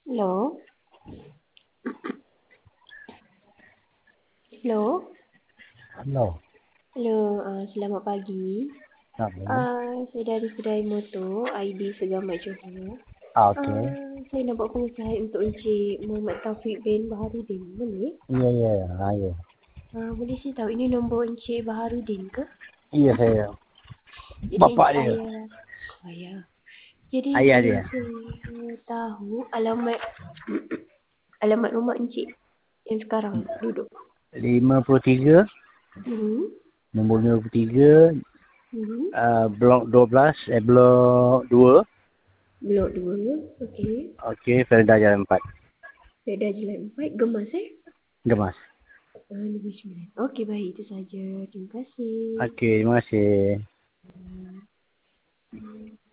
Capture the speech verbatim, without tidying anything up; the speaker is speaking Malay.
Hello? Hello? Hello. Hello, uh, selamat pagi. Tak boleh. Uh, saya dari kedai motor I D Segamat Johor. Ah, okey. Uh, saya nak buat pengusahaan untuk Encik Muhammad Taufik bin Baharudin. Boleh? Ya, ya, ha, ya. Uh, boleh saya tahu ini nombor Encik Baharudin ke? Ya, saya. Jadi Bapak dia. ayah. Oh ya. Jadi Ayah boleh dia. saya tahu alamat alamat rumah Encik yang sekarang duduk? lima puluh tiga. Hmm. Nombor lima puluh tiga. Hmm. Uh, blok dua belas. Eh, blok dua. Blok dua. Okey. Okey, Felda Jalan empat. Saya dah jalan empat. Gemas eh? Gemas. Ah, lebih sembilan. Okey, baik. Itu saja. Terima kasih. Okey, terima kasih. Hmm.